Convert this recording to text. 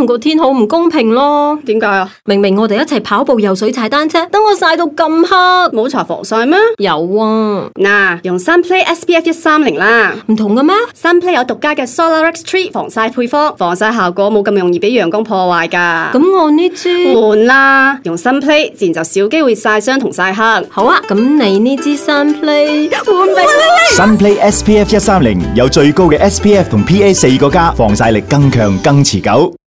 同個天好唔公平咯。 點解啊？ 明明我哋一齊跑步、游水、踩單車，等我曬到咁黑， 冇搽防曬咩？ 有啊。 嗱，用 Sunplay SPF 130啦。 唔同嘅咩？ Sunplay 有獨家嘅 SolarX Treat 防曬配方，防曬效果冇咁容易俾陽光破壞噶。 咁我呢支換啦，用 Sunplay 自然就少機會曬傷同曬黑。 好啊，咁你呢支 Sunplay 換俾你。 Sunplay SPF 130有最高嘅 SPF 同 PA 4個加，防曬力更強更持久。